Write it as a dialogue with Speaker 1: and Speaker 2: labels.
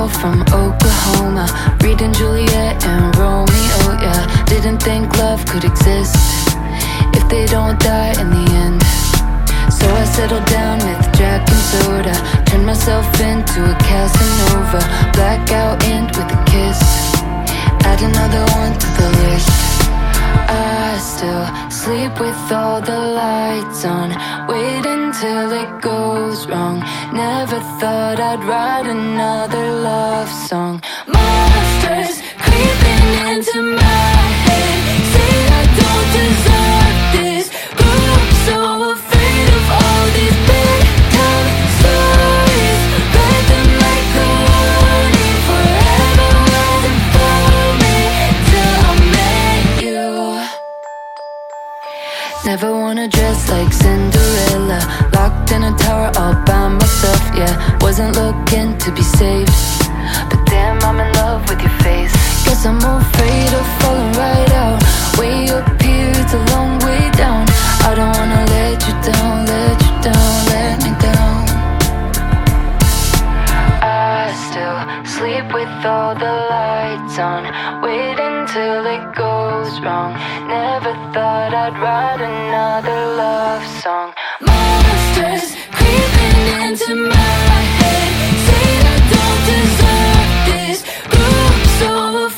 Speaker 1: girl from Oklahoma, reading Juliet and Romeo, yeah. Didn't think love could exist if they don't die in the end. So I settled down with Jack and soda, turned myself into a Casanova. Blackout end with a kiss, add another one to the list. I still sleep with all the lights on, wait until it goes wrong. Never thought I'd write another love song. Monsters creeping into my head, say I don't deserve this. Grew up so afraid of all these bedtime stories. Read them like a warning, forever waiting for me till I met you. Never wanna dress like Cinderella, locked in a tower all by myself, yeah. Wasn't looking to be saved, but damn, I'm in love with your face. Guess I'm afraid of falling right out. Way up here, it's a long way down. I don't wanna let you down, let you down, let me down. I still sleep with all the lights on, wait until it goes wrong. Never thought I'd write another love song. Monsters creeping into my head, say I don't deserve this. Grew up so